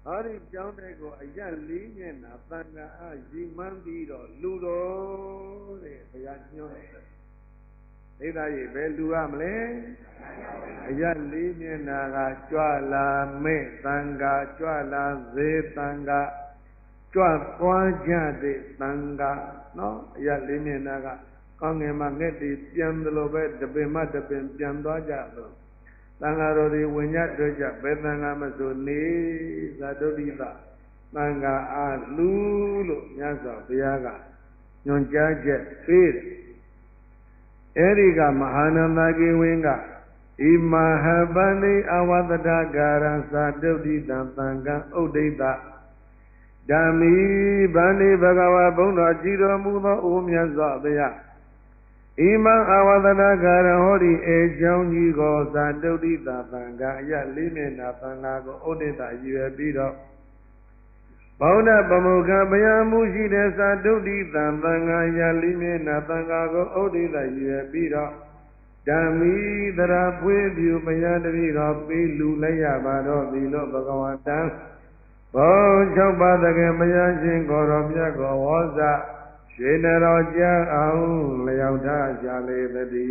ဟောဒီကြောင်းတဲ့ကိုအရက်လေးမျက်နှာသံဃာအားရီမှန်းပြီးတော့လူတော်တဲ့ဘုရားညွှန်တယ်ဒိဋ္ဌာကြီးဘယ်လူရမလဲအရက်လေးမျက်နှာကကြွလာမဲ့သံဃာကြွလာသေးသံဃာကြွသွားကြတဲ့သံဃာနော်အရက်လေးမျက်နှာကကောင်းငင်မှာငှက်တွေပြန်တယ်လို့ပဲတပင်မှတပင်ပြန်သွားကြတော့သံဃာတော်တွေဝင်ကြတွေ့ကြဘယ်သံဃာမဆိုနေဇာတုဒ္ဓိသသံဃာအားလူလို့မြတ်စွာဘုရားကညွှန်ကြားချက်ပေးတယ်အဲ့ဒီကမဟာနန္ဒကေဝင်းကဣမဟပန္တိအဝတ္တကာရံသာတုဒ္ဓိတံသံဃံဥဒိတဓမ္မိဗန္တိဘဂဝါဘုန်းတော်ကြည်တော်မူသောအိုမြတ်စွာဘုရားဣမံအဝတ္တကာရံဟောဒီအေကြောင့်ကြီးကိုသာတုဒ္ဓိတသံဃာအယလေးမျက်နှာသံဃာကိုဥဒိတရွယ်ပြီးတော့ဗုဒ္ဓပမုခဘုရားမူရှိတဲ့သာတုဒ္ဓိတသံဃာအယလေးမျက်နှာသံဃာကိုဥဒိတရွယ်ပြီးတော့ဓမ္မိတရာဖွေးပြူဘုရားတပည့်တော်ပေးလူလိုက်ရပါတော့ပြီလို့ဘဂဝတံဘော6ပါးတကယ်ဘုရားရှင်ကိုတော်မြတ်ကိုဝေါဇရွှေနတော်ကြားအောင်လျောက်ထားကြလေသတ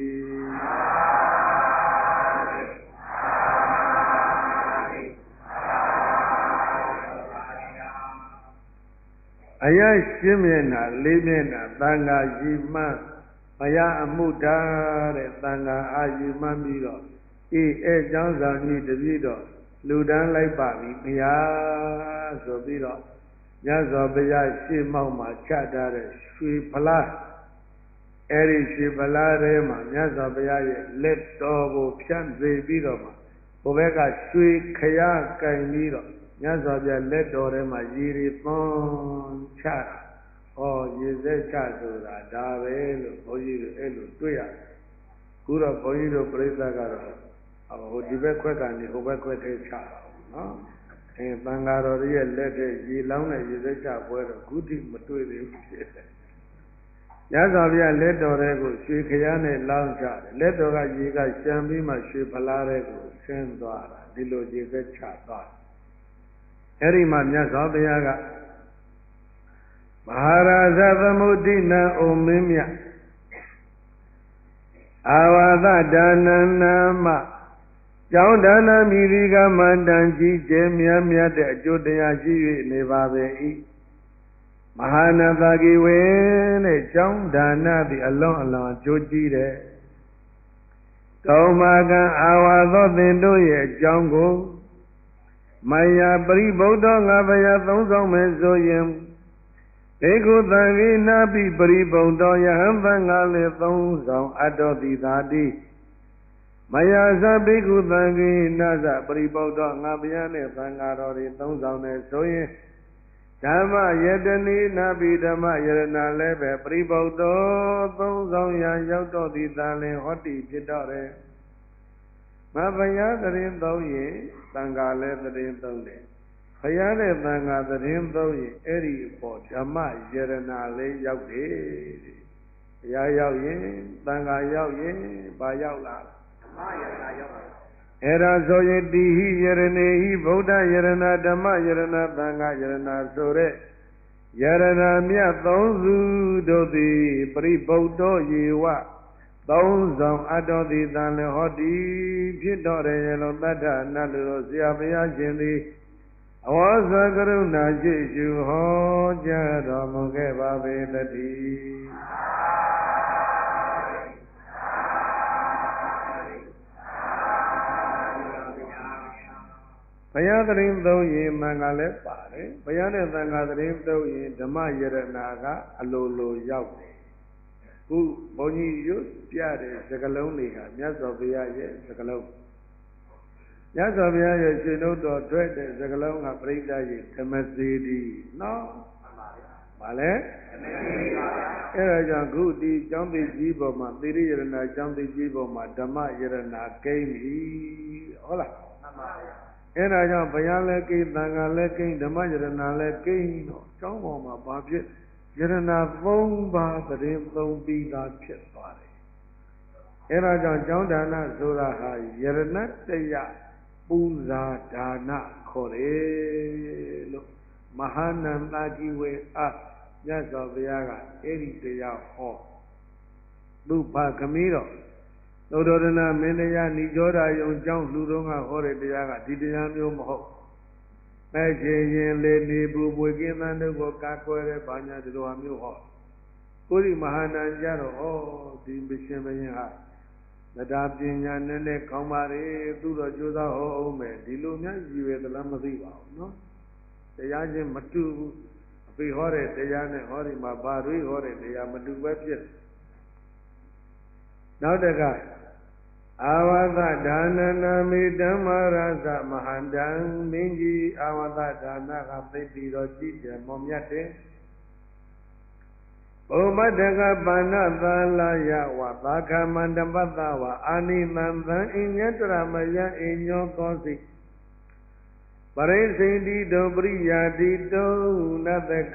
ည်းအယရှင်းမျက်နှာလေးမျက်နှာသံဃာရှိမှန်းဘုရားအမှုတာတဲ့သံဃာအာယူမှန်းပြီးတော့အဲကျောင်းဆောင်ကြီးတပည့်တော်လူတန်းလိုက်ပါပြီဘုရားဆိုပြီးတော့မြတ်စွာဘုရားရှေ့မောက်မှာချထားတဲ့ရွှေဖလားအဲ့ဒီရွှေဖလားထဲမှာမြတ်စွာဘုရားရဲ့လက်တော်ကိုဖြန့်စေပြီးတော့မှဘုဘက်ကရွှေခရကင်ပြီးတော့မြတ်စွာဘုရားလက်တော်ထဲမှာရေတွေသွန်းချတာဟောရေစက်ချဆိုတာဒါပဲလို့ဘုန်းကြီးတို့အဲ့လိုတွေ့ရတယ်ခုတော့ဘုန်းကြီးတို့ပြိဿကတော့ဟိုဒီဘက်ခွက်ကနေဟိုဘက်ခွက်ထဲချတာနော်သံဃာတော်ရဲ့လက်ထဲရေလောင်းတဲ့ရေစက်ချပွဲတော့ခုထိမတွေ့သေးဘူးဖြစ်တယ်။ညဇောဘုရားလက်တော်ထဲကိုရွှေခရနဲ့လောင်းချတယ်လက်တော်ကရေကရှမ်းပြီးမှရွှေဖလားထဲကိုဆင်းသွားတာဒီလိုရေစက်ချသွားတယ်။အဲဒီမှာမြတ်စွာဘုရားကမဟာရာဇသမုဒ္ဒိနံဩမင်းမြအာဝါဒဒါနနာမကျောင်းဒါနမိဒီကမန္တန်ကြီးကျဲမြတ်မြတ်တဲ့အကျိုးတရားရှိ၍နေပါပေ၏မဟာနသကိဝေတဲ့ကျောင်းဒါနသည်အလုံးအလွန်အကျိုးကြီးတယ်ကောမာကံအာဝါသောသင်တို့ရဲ့အကြောင်းကိုမယပရိဗုဒ္ဓငါဘုရားသုံးဆောင်မယ်ဆိုရင်ဧကုသံကိနာပိပရိဗုဒ္ဓယဟံသံဃာလည်းသုံးဆောင်အတ္တောတိသာတိမယသပိကုသံကိနာသပရိဗုဒ္ဓငါဘုရားနဲ့သံဃာတော်တွေသုံးဆောင်တယ်ဆိုရင်ဓမ္မယတနိနာပိဓမ္မယရဏလည်းပဲပရိဗုဒ္ဓသုံးဆောင်ရန်ရောက်တော့သည်သာလင်ဟောတိဖြစ်တော့တယ်မဘုရားတရင်သုံးရင်သံဃာလည်းတရင်သုံးတယ်ဘုရားနဲ့သံဃာတရင်သုံးရင်အဲ့ဒီအပေါ်ဓမ္မယရဏလေးရောက်တယ်ဘုရားရောက်ရင်သံဃာရောက်ရင်ဘာရောက်လာဓမ္မယရဏရောက်ပါအဲ့ဒါဆိုရင်တိဟိယရဏေဟိဗုဒ္ဓယရဏဓမ္မယရဏသံဃာယရဏဆိုတဲ့ယရဏမြတ်သုံးစုတို့သည်ပရိဗုဒ္ဓယေဝသုံးဆောင်အတ္တောတိတံလေဟောတိဖြစ်တော်တယ်လို့တတ္ထနတ်တို့ဆရာဘုရားရှင်သည်အဝါသကရုဏာရှိရှုဟောကြားတော်မူခဲ့ပါပေတည်းဘုရားသရင်သုံးရင်မင်္ဂလည်းပါတယ်ဘုရားနဲ့သံဃာသရင်သုံးရင်ဓမ္မယရဏကအလိုလိုရောက်တယ်ခုဘုန်းကြီးရွတ်ပြတဲ့စကားလုံးတွေဟာမြတ်စွာဘုရားရဲ့စကားလုံးမြတ်စွာဘုရားရဲ့ရှင်တို့တော်ထွက်တဲ့စကားလုံးကပရိသတ်ရဲ့ဓမ္မစေတီနော်ပါလဲအဲ့ဒါကြောင့်ခုဒီကျောင်းသိကြီးပေါ်မှာသီရိယရဏကျောင်းသိကြီးပေါ်မှာဓမ္မယရဏကိန်းပြီဟုတ်လားမှန်ပါဗျာအဲ့ဒါကြောင့်ဘုရားလည်းကိန်းသံဃာလည်းကိန်းဓမ္မယရဏလည်းကိန်းတော့ကျောင်းပေါ်မှာဘာဖြစ်ယရဏ3ပါးသတင်းသုံးပြီးသားဖြစ်သွားတယ်အဲ့ဒါကြောင့်ကျောင်းဒါနဆိုတာဟာယရဏတယပူဇာဒါနခခေါ်တယ်လို့မဟာနန္ဒကိဝေအားမြတ်စွာဘုရားကအဲ့ဒီတရားဟောသူဖခမီးတော့သုဒ္ဓရဏမင်းတရားဏိကြောဓာယုံကျောင်းလူတော်ကဟောတဲ့တရားကဒီတရားမျိုးမဟုတ်မဲ့ရှင်ရင်လေနေဘူးပွေကင်းသန်းတို့ကိုကာကွယ်တဲ့ဘာညာဒီလိုမျိုးဟောကိုရိမဟာနန္ကြတော့ဩဒီမရှင်မင်းဟာမတာပညာနဲ့ကောင်းပါလေသူတော့ကြိုးစားဟောအောင်မယ်ဒီလိုများရည်ရွယ်သလားမသိပါဘူးနော်တရားချင်းမတူဘူးအဖေဟောတဲ့တရားနဲ့ဟောဒီမှာဘာတွေဟောတဲ့တရားမတူပဲဖြစ်နောက်တကအာဝသဒါနနာမိဓမ္မရသမဟာတံမင်းကြီးအာဝသဒါနကသိပြီးတော့ကြည်တယ်မောမြတ်တယ်ဘုမတကပါဏသာလာယဝသာခမန္တပတ္တဝအာနိသံသံအညတရမယအညောကောစိပရိစိန္တိတောပရိယာတိတောနတက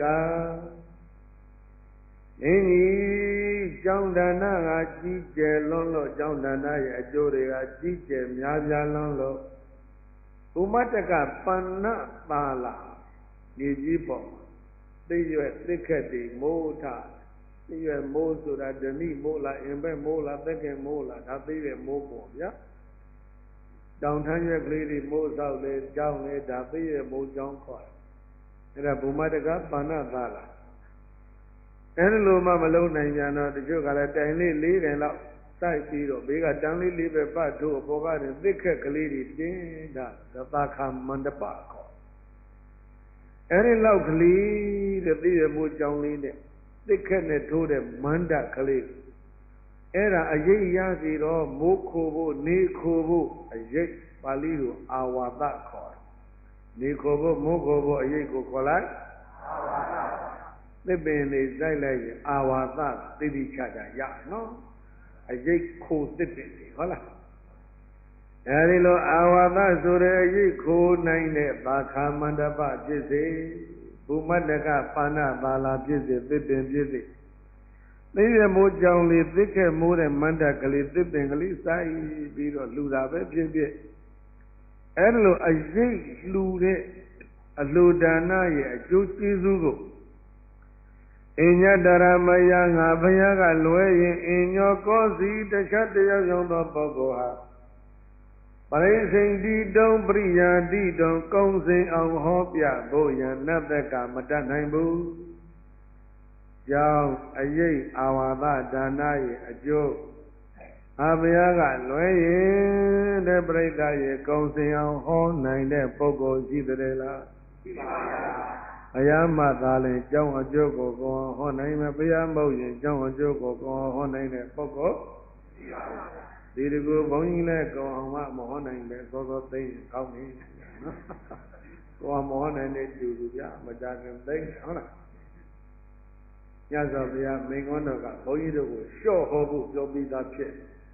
မင်းကြီးကျောင်းဒါနကကြီးကျယ်လွန်းလို့ကျောင်းဒါနရဲ့အကျိုးတွေကကြီးကျယ်များပြားလွန်းလို့ဥမတကပဏ္ဏပါလာမြေကြီးပေါ်သိရွယ်သိခက်တွေမိုးထသိရွယ်မိုးဆိုတာဓနိမိုးလားအင်ဘက်မိုးလားသက်ကင်မိုးလားဒါသိရွယ်မိုးပေါ့ဗျာတောင်ထမ်းရွက်ကလေးတွေမိုးဆောက်လေကျောင်းလေဒါသိရွယ်မိုးကျောင်းခေါ်တယ်အဲ့ဒါဘုမတကပဏ္ဏပါလာအဲ့လိုမှမလုံးနိုင်ပြန်တော့တချို့ကလည်းတိုင်လေး၄တိုင်လောက်စိုက်ပြီးတော့ဘေးကတန်းလေး၄ပဲပတ်ထိုးအပေါ်ကတည်းသစ်ခက်ကလေးတွေတင်းတာသာခမန္တပခေါ်အဲ့ဒီလောက်ကလေးတဲ့သိရမိုးကြောင်းလေးနဲ့သစ်ခက်နဲ့ထိုးတဲ့မန္တကလေးအဲ့ဒါအရေးရစီတော့မိုးခိုဖို့နေခိုဖို့အရေးပါဠိလိုအာဝါဒခေါ်တယ်နေခိုဖို့မိုးခိုဖို့အရေးကိုခေါ်လိုက်အာဝါဒသစ်ပင်လေးစိုက်လိုက်ရင်အာဝါသသိတိချတာရနော်အရေးခိုသစ်ပင်လေးဟုတ်လားအဲဒီလိုအာဝါသဆိုတဲ့အရေးခိုနိုင်တဲ့သာခမန္တပဖြစ်စေဘုမတကပါဏသာလာဖြစ်စေသစ်ပင်ဖြစ်စေသိရမိုးကြောင်လေးသစ်ခဲ့မိုးတဲ့မန္တကလေးသစ်ပင်ကလေးစိုက်ပြီးတော့လှူတာပဲဖြစ်ဖြစ်အဲဒီလိုအရေးလှူတဲ့အလှူဒါနရဲ့အကျိုးကျေးဇူးကိုအညတရမယငါဘုရားကလွဲရင်အညောကောစီတခြားတရားရောသောပုဂ္ဂိုလ်ဟာပရိစိန္တိတုံပရိယာတိတုံကုံစင်အောင်ဟောပြဖို့ရန်နတ်သက်ကမတတ်နိုင်ဘူး။ကြောင့်အရေးအာဝါဒဒါနရဲ့အကျိုးအဘုရားကလွဲရင်တဲ့ပြိဿရဲ့ကုံစင်အောင်ဟောနိုင်တဲ့ပုဂ္ဂိုလ်ရှိတယ်လားရှိပါပါဘုရားမှသာလဲကျောင်းအကျိုးကိုကောဟောနိုင်မယ်ဘုရားမဟုတ်ရင်ကျောင်းအကျိုးကိုကောဟောနိုင်တဲ့ပုဂ္ဂိုလ်ရှိပါပါဒီတကူဘုန်းကြီးလည်းကောအောင်မှမဟောနိုင်ပဲသောသောသိရင်ကောင်းပြီနော်ကောမဟောနိုင်တဲ့တူတူပြမကြခင်သိဟုတ်လားညဇောဘုရားမိန်ကောတော်ကဘုန်းကြီးတို့ကိုလျှော့ဟောဖို့ပြောပြီးသားဖြစ်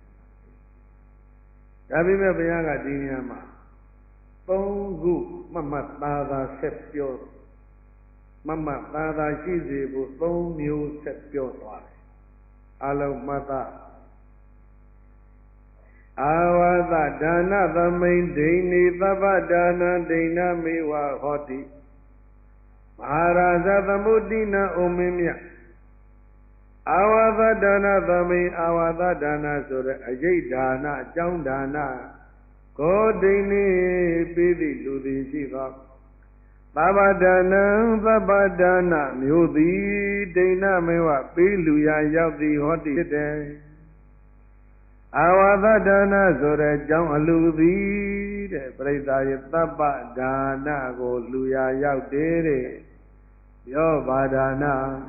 ဒါပေမဲ့ဘုရားကဒီနေရာမှာ၃ခုမှတ်မှတ်သားသားဆက်ပြောမမသာသာရှိစေဖို့၃မျိုးဆက်ပြောသွားတယ်အလုံးမှတ်သားအာဝါသဒါနသမိန်ဒိဏိသဗ္ဗဒါနဒိဏမေဝဟောတိမဟာရာဇသမုဒ္ဒိနာဩမင်းမြတ်အာဝါသဒါနသမိန်အာဝါသဒါနဆိုတဲ့အရေးဒါနအကြောင်းဒါနကိုဒိဏိပေးသည့်လူသည်ရှိသောသဗ္ဗဒါနံသဗ္ဗဒါနမျိုးသည်ဒိဏမေဝပေးလူရာရောက်သည်ဟောတိဖြစ်တယ်အာဝါသဒါနဆိုတဲ့အကြောင်းအလူသည်တဲ့ပရိသတ်ရဲ့သဗ္ဗဒါနကိုလူရာရောက်တယ်တဲ့ပြောပါဒါန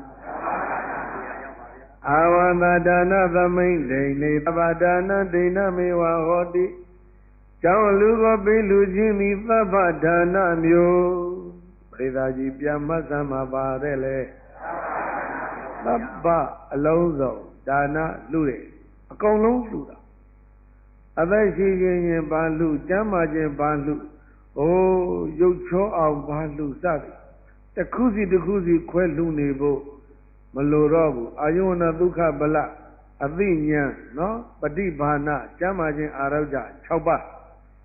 အာဝါသဒါနသမိန်ဒိဏိသဗ္ဗဒါနဒိဏမေဝဟောတိကျောင်းလူကိုပေးလူချင်းသည်သဗ္ဗဒါနမျိုးပရိသတ်ကြီးပြန်မှတ်စမ်းမှာပါတယ်လေသဗ္ဗအလုံးစုံဒါနလူတယ်အကုန်လုံးလူတာအသက်ရှိခြင်းဘာလူကျမ်းမာခြင်းဘာလူရုပ်ချောအောင်ဘာလူစသည်တစ်ခုစီတစ်ခုစီခွဲလူနေဖို့မလိုတော့ဘူးအာယုဝနဒုက္ခဗလအသိဉာဏ်နော်ပฏิဘာနာကျမ်းမာခြင်းအာရုဒ္ဓ6ပါး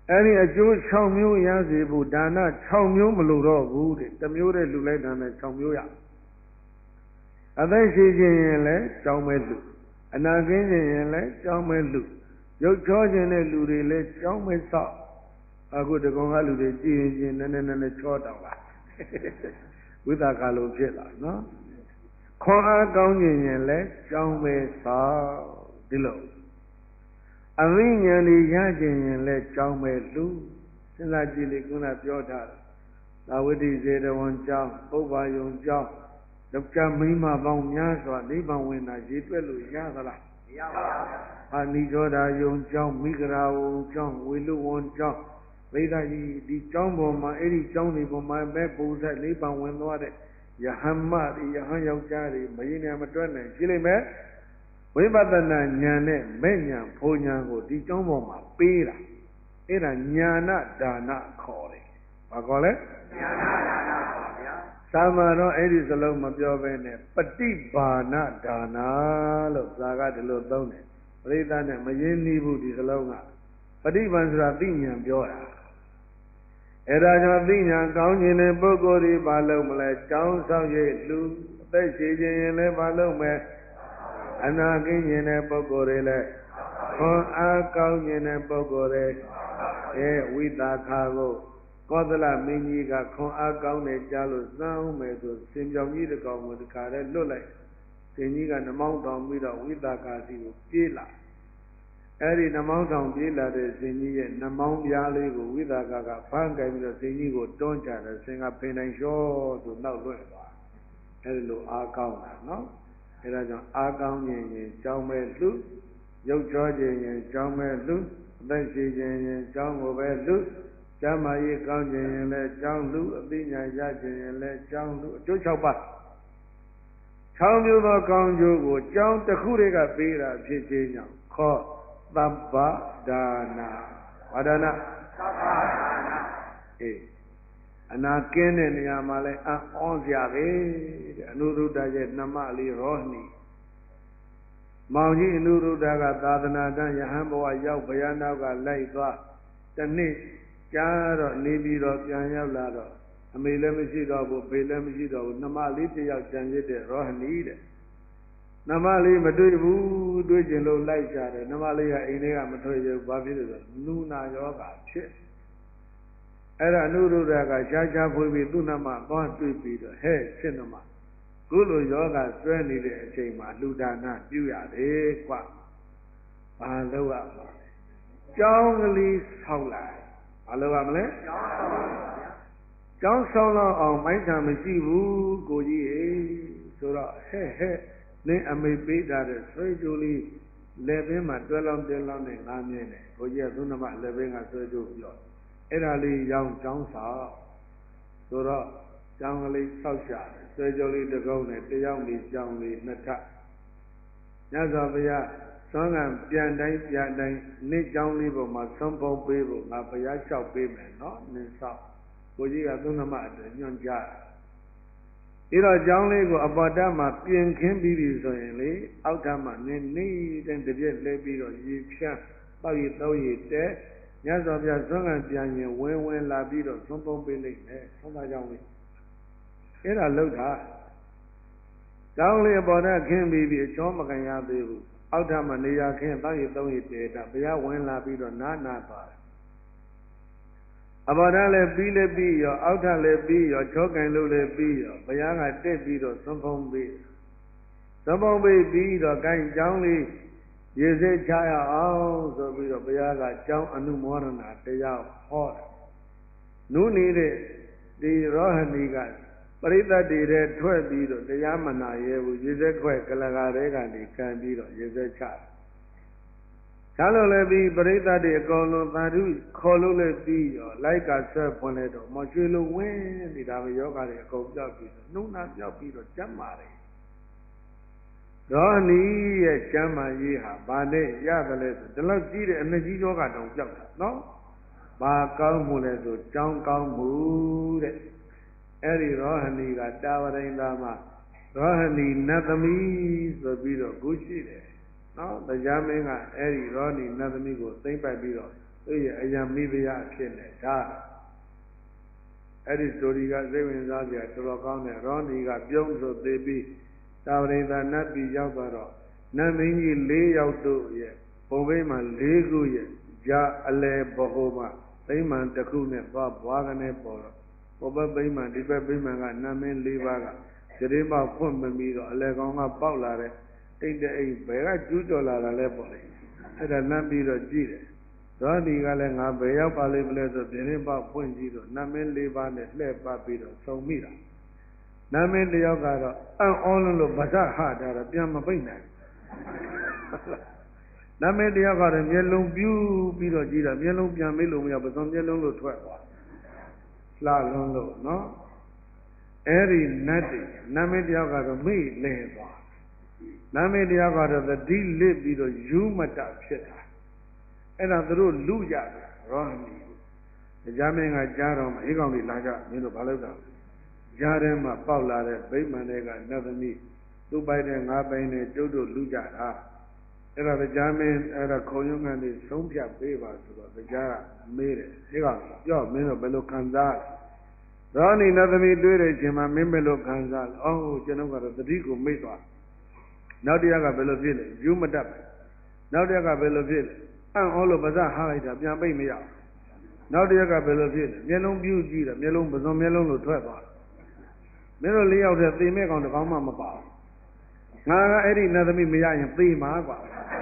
အဲ့ဒီအကျိုး6မျိုးရစေဖို့ဒါန6မျိုးမလိုတော့ဘူးတဲ့တစ်မျိုးတည်းလူလိုက်တာနဲ့6မျိုးရအသက်ရှိခြင်းရင်လည်းကြောင်းမဲ့လူအနာကင်းခြင်းရင်လည်းကြောင်းမဲ့လူရုပ်ချောခြင်းတဲ့လူတွေလည်းကြောင်းမဲ့ဆောက်အခုတကောင်ကလူတွေကြည်ရင်နည်းနည်းချောတောင်လာဝိသကာလိုဖြစ်လာနော်ခွန်အားကောင်းခြင်းရင်လည်းကြောင်းမဲ့ဆောက်ဒီလိုအဝိညာဉ်ကြီးရခြင်းရင်လည်းကြောင်းမဲ့လူစဉ်းစားကြည့်လေခုနပြောထားတာသာဝတိဇေတဝန်ကြောင်းပုဗ္ဗာယုံကြောင်းယောက်ျားမိန်းမပေါင်းများစွာနိဗ္ဗာန်ဝင်တာရည်တွက်လို့ရသလားမရပါဘူး။အာနိဇောဒာယုံကြောင်းမိဂရာဝုံကြောင်းဝေလူဝံကြောင်းဗိဒ္ဓကြီးဒီကြောင်းပေါ်မှာအဲ့ဒီကြောင်းဒီပေါ်မှာပဲပုံစံနိဗ္ဗာန်ဝင်သွားတဲ့ယဟမ္မတွေယဟန်ယောက်ျားတွေမရင်နဲ့မတွက်နိုင်ရှိလိမ့်မယ်ဝိပဿနာဉာဏ်နဲ့မဲ့ဉာဏ်ဘုံဉာဏ်ကိုဒီကြောင်းပေါ်မှာပေးတာအဲ့ဒါဉာဏဒါနခေါ်တယ်ဘာခေါ်လဲဉာဏဒါနပါဗျာသာမန်တော့အဲ့ဒီစလုံးမပြောဘဲနဲ့ပฏิဘာဏဒါနလို့ဇာကဒီလိုသုံးတယ်ပရိသတ်နဲ့မရင်းနှီးဘူးဒီစလုံးကပฏิပန်ဆိုတာသိဉာဏ်ပြောတာအဲ့ဒါကြောင့်သိဉာဏ်ကောင်းခြင်းတဲ့ပုဂ္ဂိုလ်ဒီဘာလို့မလဲတောင်းဆောင်ရလူအသက်ရှိခြင်းရင်လည်းဘာလို့မဲအနာကင်းခြင်းတဲ့ပုဂ္ဂိုလ်တွေလည်းခွန်အားကောင်းခြင်းတဲ့ပုဂ္ဂိုလ်တွေဝိသခာကိုကောသလမင်းကြီးကခွန်အားကောင်းတယ်ကြားလို့စမ်းအောင်မယ်ဆိုစင်ပြောင်ကြီးတကောင်ကိုတခါတည်းလွတ်လိုက်စင်ကြီးကနှမောင်းတောင်ပြီးတော့ဝိသခာစီကိုပြေးလာအဲ့ဒီနှမောင်းတောင်ပြေးလာတဲ့စင်ကြီးရဲ့နှမောင်းပြားလေးကိုဝိသခာကဖမ်းကြိုင်ပြီးတော့စင်ကြီးကိုတွန်းချတယ်စင်ကဖိနိုင်လျှောဆိုနောက်လွှဲသွားအဲ့ဒီလိုအားကောင်းတာနော်အဲ့ဒါကြောင့်အားကောင်းခြင်းရင်ကြောင်းမဲ့လူရုပ်ချောခြင်းရင်ကြောင်းမဲ့လူအသက်ရှိခြင်းရင်ကြောင်းကိုပဲလူကျမ်းမာရေးကောင်းခြင်းရင်လည်းကြောင်းလူအသိဉာဏ်ရခြင်းရင်လည်းကြောင်းလူအကျိုး6ပါး6မျိုးသောကောင်းကျိုးကိုကြောင်းတစ်ခုတည်းကပေးတာဖြစ်ခြင်းကြောင့်ခေါ်သဗ္ဗဒါနာဝါဒနာသဗ္ဗဒါနာအနာကင်းတဲ့နေရာမှာလဲအံ့ဩစရာပဲတဲ့အနုရုဒ္ဓရဲ့နှမလေးရောဟိမောင်ကြီးအနုရုဒ္ဓကသာသနာတန်ယဟန်ဘဝရောက်ဗျာနောက်ကလိုက်သွားတနေ့ကြားတော့နေပြီးတော့ပြန်ရောက်လာတော့အမေလည်းမရှိတော့ဘူးဖေလည်းမရှိတော့ဘူးနှမလေးတစ်ယောက်ကြံရစ်တဲ့ရောဟဏီတဲ့နှမလေးမတွေ့ဘူးတွေ့ကျင်လို့လိုက်ကြတယ်နှမလေးကအိမ်ထဲကမထွက်ရဘူးဘာဖြစ်လို့လဲနူနာယောဂဖြစ်အဲ့ဒါအနုရုဒ္ဓကရှားရှားဖွေးပြီးသူ့နှမသွားတွေ့ပြီးတော့ဟဲ့ဖြစ်နှမခုလိုယောဂဆွဲနေတဲ့အချိန်မှာလူဒါနပြုရတယ်ကွာဘာလို့ရမှာလဲကြောင်းကလေးဆောက်လိုက်ဘာလို့ရမလဲကြောင်းဆောက်လောက်အောင်မိုက်တာမရှိဘူးကိုကြီးဟေးဆိုတော့ဟဲ့နင်းအမေပေးထားတဲ့ဆွဲကြိုးလေးလက်ဘင်းမှာတွဲလောင်းနဲ့ငားမြဲတယ်ကိုကြီးကသူ့နှမလက်ဘင်းကဆွဲကြိုးပြောအဲ့ဒါလေးရောင်းကြောင်းဆောက်ဆိုတော့ကြောင်းကလေးဆောက်ကြဆွဲကြိုးလေးတစ်ကုန်းနဲ့တယောက်နေကြောင်းလေးနှစ်ထပ်ညဇောဘုရားသွမ်းကံပြန်တိုင်းနေ့ကြောင်းလေးပေါ်မှာသုံးပုံပေးဖို့ငါဘုရားလျှောက်ပေးမယ်နော်နင်းဆောက်ကိုကြီးကသူ့နှမအတွက်ညွှန်ကြားပြီးတော့ကြောင်းလေးကိုအပေါ်တက်မှာပြင်ခင်းပြီးပြီဆိုရင်လေအောက်ထပ်မှာနေတိုင်းတစ်ပြက်လဲပြီးတော့ရေဖြန်းတောက်ရည်တဲညဇောဘုရားသွမ်းကံပြန်ရင်ဝင်လာပြီးတော့သုံးပုံပေးလိုက်မယ်သုံးသားကြောင်းလေးအဲ့ဒါလှုပ်တာကြောင်းလေးအပေါ်တက်ခင်းပြီးပြီအချောမကန်ရသေးဘူးအောက်ထပ်မှာနေရာခင်းတောက်ရည်တဲတာဘုရားဝင်လာပြီးတော့နာသွားတယ်အဘောဓာလည်းပြီးရောအောက်ထလည်းပြီးရောချောကင်လို့လည်းပြီးရောဘုရားကတက်ပြီးတော့သုံးဖုံးပြီးပြီးတော့ကိုင်းကြောင်းလေးရေစိတ်ချရအောင်ဆိုပြီးတော့ဘုရားကကြောင်းအနုမောဒနာတရားဟောတယ်နုနေတဲ့ဒီရောဟဏီကပရိသတ်တွေတဲ့ထွက်ပြီးတော့တရားမနာရဲဘူးရေစက်ခွက်ကလကာတွေကနေကံပြီးတော့ရေစက်ချချလို့လည်းပြီးပရိသတ်တွေအကုန်လုံးသာဓုခေါ်လို့လည်းပြီးရောလိုက်ကဆွဲဖွင့်လိုက်တော့မရွှေလိုဝင်းနေတာပဲယောဂတွေအကုန်ပြောက်ပြီးတော့နှုံနာပြောက်ပြီးတော့ကျမ်းမာတယ်ရောနီးရဲ့ကျမ်းမာရေးဟာဘာနဲ့ရတယ်လဲဆိုဒီလောက်ကြီးတဲ့အနှစ်ကြီးယောဂတောင်ပြောက်တာနော်ဘာကောင်းမှုလဲဆိုကြောင်းကောင်းမှုတဲ့အဲ့ဒီရောဟဏီကတာဝရိန္ဒာမှာရောဟဏီနတ်သမီးဆိုပြီးတော့ခုရှိတယ်နော်တရားမင်းကအဲ့ဒီရောဏီနတ်သမီးကိုသိမ့်ပိုက်ပြီးတော့အယံမိဖုရားဖြစ်နေတာအဲ့ဒီစတိုရီကစိတ်ဝင်စားစရာတော်တော်ကောင်းတယ်ရောနီကပြုံးဆိုသေးပြီးသာဝရိသာနတ်ပြည်ရောက်သွားတော့နတ်မင်းကြီး၄ယောက်တို့ရဲ့ဘုံဘိမှန်၄ခုရဲ့ဂျာအလဲဘဟုမှာဗိမှန်တစ်ခုနဲ့သွားဘွားကနေပေါ်တော့ဘုဘဗိမှန်ဒီဘက်ဗိမှန်ကနတ်မင်း၄ပါးကကြတိမဖွင့်မပြီးတော့အလဲကောင်ကပေါက်လာတဲ့အိတ်တဲ့အိတ်ဘယ်ကကျူးကျော်လာတာလဲပေါ့လေအဲ့ဒါနတ်ပြီးတော့ကြည့်တယ်ရောဒီကလည်းငါဘယ်ရောက်ပါလိမ့်မလဲဆိုပြင်းရင်းပေါက်ဖွင့်ကြည့်တော့နတ်မင်း၄ပါးနဲ့လှည့်ပတ်ပြီးတော့ဆုံမိတာနတ်မင်းတယောက်ကတော့အံ့ဩလို့ဗဇဟတာတော့ပြန်မပိတ်နိုင်နတ်မင်းတယောက်ကတော့မျက်လုံးပြူးပြီးတော့ကြည့်တာမျက်လုံးပြန်မေးလို့မရပစုံမျက်လုံးလို့ထွက်သွားလှလုံးလို့နော်အဲ့ဒီနတ်မင်းတယောက်ကတော့မိလဲသွားနတ်မင်းတယောက်ကတော့သတိလစ်ပြီးတော့ယူမတဖြစ်တာအဲ့ဒါသူတို့လူရတယ်ရောတရားမင်းကကြားတော့အေးကောင်လေးလာကြမင်းတို့ဘာလုပ်တာကြားထဲမှာပေါက်လာတဲ့ဗိမာန်တွေကနတ်သမီးသူ့ပိုက်တဲ့ငါးပိုင်နဲ့ကျုပ်တို့လူကြတာအဲ့ဒါတရားမင်းအဲ့ဒါခုံရုံးကနေဆုံးဖြတ်ပေးပါဆိုတော့တရားကမေးတယ်အေးကောင်ပြောမင်းတို့ဘယ်လိုခံစားရောနီနတ်သမီးတွေးတဲ့အချိန်မှာမင်းဘယ်လိုခံစားလဲအော်ကျွန်တော်ကတော့တတိကိုမေ့သွားနောက်တရားကဘယ်လိုဖြစ်လဲယူမတတ်နောက်တရားကဘယ်လိုဖြစ်လဲအံ့ဩလို့ပါးစပ်ဟားလိုက်တာပြန်ပိတ်မရနောက်တရက်ကဘယ်လိုဖြစ်လဲမျက်လုံးပြူးကြည့်တယ်မျက်လုံးပစုံမျက်လုံးလို့ထွက်သွားမင်းတို့၄ယောက်တည်းသေမဲ့ကောင်တစ်ကောင်မှမပါဘူးငါကအဲ့ဒီနတ်သမီးမရရင်သေမှာကွာ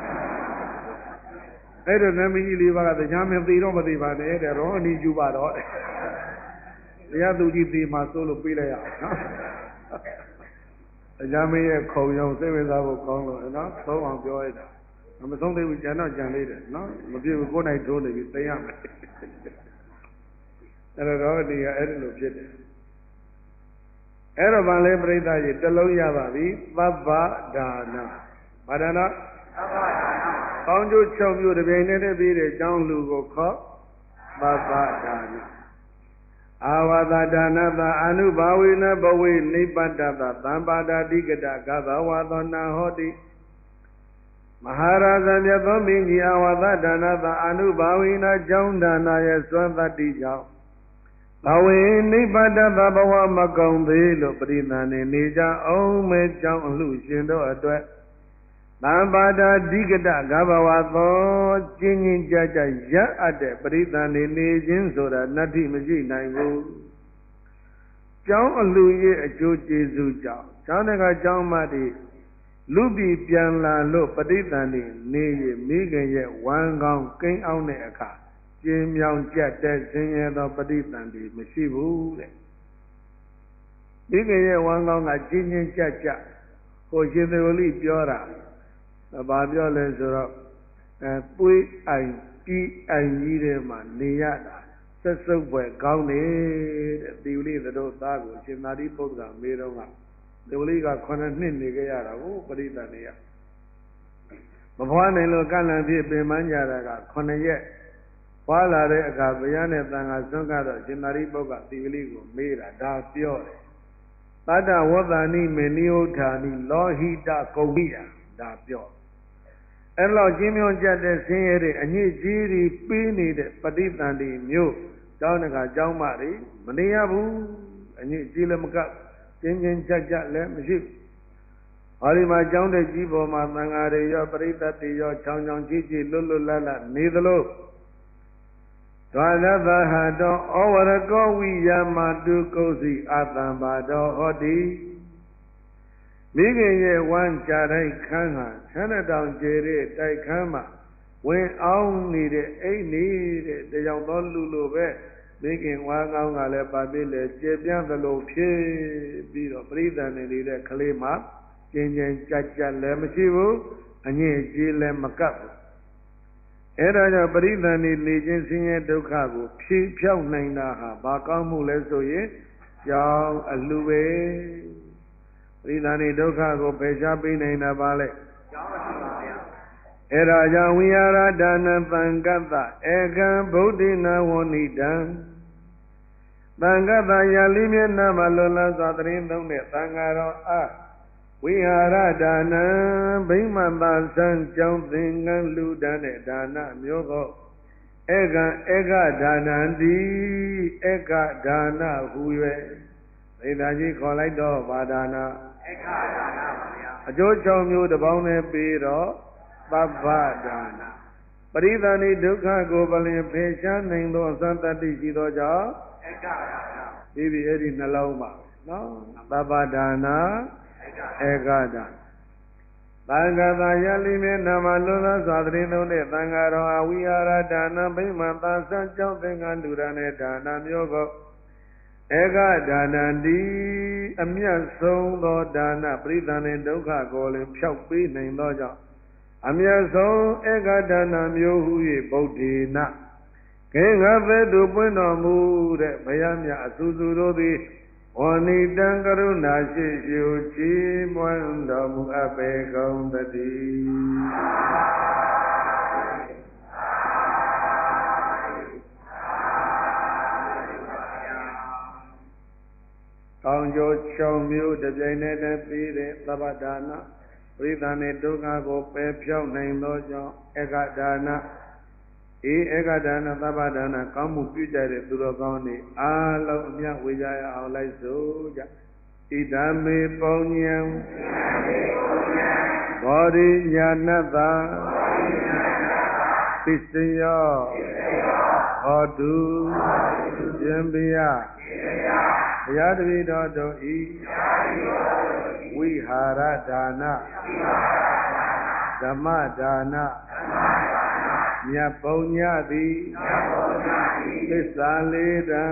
အဲ့တော့နတ်မကြီး၄ပါးကတရားမင်းသေတော့မသေပါနဲ့တဲ့ရောအနီးယူပါတော့တရားသူကြီးသေမှာစိုးလို့ပြေးလိုက်ရအောင်နော်တရားမင်းရဲ့ခုံရုံစိတ်ဝင်စားဖို့ကောင်းလို့နော်သုံးအောင်ပြောရတာမဆုံးသေးဘူးကြံတော့ကြံသေးတယ်နော်မပြေဘူးကိုယ်နိုင်ထိုးနေပြီသိရမယ်အဲ့တော့ဒီကအဲ့ဒီလိုဖြစ်တယ်အဲ့တော့ဗာလဲပြိဿကြီးတစ်လုံးရပါပြီသဗ္ဗဒါနဘာဒါနသဗ္ဗဒါနကောင်းကျိုး6မျိုးတစ်ပြိုင်တည်းပြီးတဲ့အကြောင်းလူကိုခေါ်သဗ္ဗဒါနအာဝါဒဒါနသအနုဘာဝေနဘဝေနိဗ္ဗတသသံပါဒတိကတဂသဝါသောနာဟောတိမဟာရာဇမြတ်သောမင်းကြီးအဝါဒဒါနသအနုဘာဝေနကြောင်းဒါနရဲ့စွမ်းတတ္တိကြောင့်ဘဝေနိဗ္ဗတသဘဝမကုံသေးလို့ပရိသန်နေကြအောင်မဲကြောင်းအလှရှင်တို့အတွက်သံပါဒဓိကတဂဘဝသောကျင်းချင်းကြကြရအပ်တဲ့ပရိသန်နေခြင်းဆိုတာနတ္ထိမရှိနိုင်ဘူးကြောင်းအလှရဲ့အကျိုးကျေးဇူးကြောင့်ကျောင်းတကကျောင်းမတွေလူပြည်ပြန်လာလို့ပရိသန်နေရမိခင်ရဲ့ဝမ်းကောင်းကိန်းအောင်တဲ့အခါကျင်းမြောင်ကြက်တဲ့ဆင်းရဲသောပရိသန်တွေမရှိဘူးတဲ့မိခင်ရဲ့ဝမ်းကောင်းကကျင်းချင်းကြက်ကြက်ကိုရှင်သေဝလိပြောတာဘာပြောလဲဆိုတော့ပွေးအိုင်ပြီးအိုင်ကြီးထဲမှာနေရတာဆက်စုပ်ပွဲကောင်းနေတဲ့သေဝလိတို့သားကိုရှင်သာရိပုတ္တရာမေတော်ကသေဝလိက9နှစ်နေခဲ့ရတာကိုပရိသတ်နေရမဘွားနိုင်လို့ကန့်လန့်ဖြစ်ပင်ပန်းကြတာက9ရက်ဘွားလာတဲ့အခါဘုရားနဲ့တန်ခါဆွမ်းကတော့ရှင်သာရိပုတ္တရာသေဝလိကိုမေးတာဒါပြောတယ်သတ္တဝတ္တနိမေနိယုဌာနိလောဟိတကုံမိယဒါပြောအဲ့လောက်ကျင်းမြောင်းကြတဲ့ဆင်းရဲတဲ့အညစ်အကြေးတွေပေးနေတဲ့ပဋိသန္ဓေမျိုးကျောင်းတကာကျောင်းမတွေမနေရဘူးအညစ်အကြေးလည်းမကပ်ကျင်းချင်းကြကြလည်းမရှိဘူးဟောဒီမှာကျောင်းတဲ့ကြီးပေါ်မှာသံဃာတွေရောပရိသတ်တွေရောချောင်းချောင်းကြီးကြီးလွတ်လွတ်လပ်လပ်နေသလိုဒွါရသဟတောဩဝရကောဝိယမတုကုသိအတံပါတော်ဟောတိမိခင်ရဲ့ဝမ်းကြတိုင်းခန်းဟာဆန်းတောင်ကျေတဲ့တိုက်ခန်းမှာဝင်အောင်နေတဲ့အိတ်နေတဲ့တယောက်သောလူလိုပဲမိခင်ဝမ်းကောင်းကလည်းပါပြီလေကျေပြန့်သလိုဖြစ်ပြီးတော့ပရိသတ်နေတဲ့ကလေးမှာကျင်းချင်းကြက်ကြက်လည်းမရှိဘူးအညစ်အကြေးလည်းမကပ်ဘူးအဲ့ဒါကြောင့်ပရိသတ်နေခြင်းဆင်းရဲဒုက္ခကိုဖြေဖြောက်နိုင်တာဟာဘာကောင်းမှုလဲဆိုရင်ကြောင်းအလှပဲပရိသတ်ဒုက္ခကိုဖယ်ရှားပေးနိုင်တာပါလေကြောင်းပါပါဗျာအဲ့ဒါကြောင့်ဝိဟာရဒါနသံဃတဧကံဗုဒ္ဓနာဝဏိတံသံဃတယာလိမျက်နှာမှာလွန်လန်းစွာတရင်သုံးတဲ့သံဃာတော်အားဝိဟာရဒါနံဗိမ္မာန်သာဆံကြောင်းသင်္ကန်းလူတန်းတဲ့ဒါနမျိုးသော Eka danandi eka dana huye. Ridaji kholai do badana. Eka dana bhaya. Ajo chong de baune piro babba dana. Paridani dukha ko balin phesha nain do asantati shi do jaw. Eka dana. Bibi edi nalaung ba. No. Babba dana. Eka dana. Bhagava Yalime Namalula Sadrinone Tangaro Avihara Dana Bhimata Sanchau Tengandurane Dana Myogo Ega Danandi Amya Song Do Dana Pridane Dukha Golem Shaupi Naindoja Amya Song Ega Dana Myohuye Bodhina Kenga Vedu Puno Mure Bayamya Suzurodi Onitan karuna shishu chi muandamu ape kaundati. Kaunjo chomyu debyaine debire tabadana. Pridane dukha ko pe phyaw nain do jaw ekadana. Ekadana tabadana kamuပြုကြတဲ့သူတော်ကောင်းတွေအားလုံးအမြတ်ဝေကြရအောင်လိုက်စို့ကြဣဒံမေပုံညံဘောဓိညာဏတ္တပစ္စယောဟောတုရှင်ဘုရားဘုရားတပည့်တော်တို့ဤဝိဟာရဒါနဓမ္မဒါနမြတ်ပုံညသည်သစ္စာလေးတံ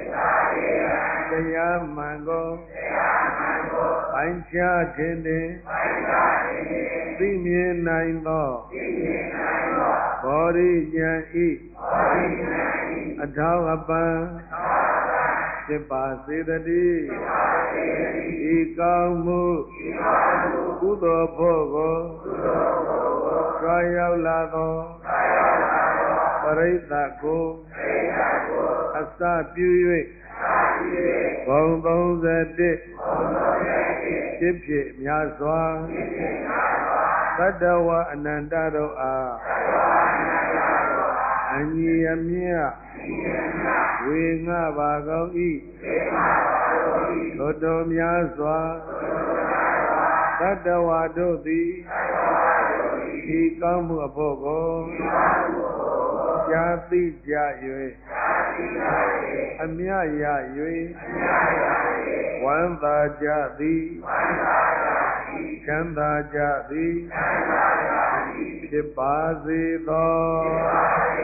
တရားမှန်ကိုပိုင်းခြားခြင်းတွင်သိမြင်နိုင်သောဘောဓိဉာဏ်ဤအထောက်အပံ့ဖြစ်ပါစေတည်းဤကောင်းမှုကုသိုလ်ဖို့ကိုကြွားရောက်လာသောပရိသတ်ကိုအစပြု၍ဘုံ31ဖြစ်ဖြစ်များစွာသတ္တဝအနန္တတို့အားအညီအမျှဝေငှပါကုန်၏တို့များစွာသတ္တဝတို့သည်ဤကောင်းမှုအဖို့ကိုကြားသိကြ၍အမြတ်ရ၍ဝမ်းသာကြသည်ချမ်းသာကြသည်ဖြစ်ပါစေသော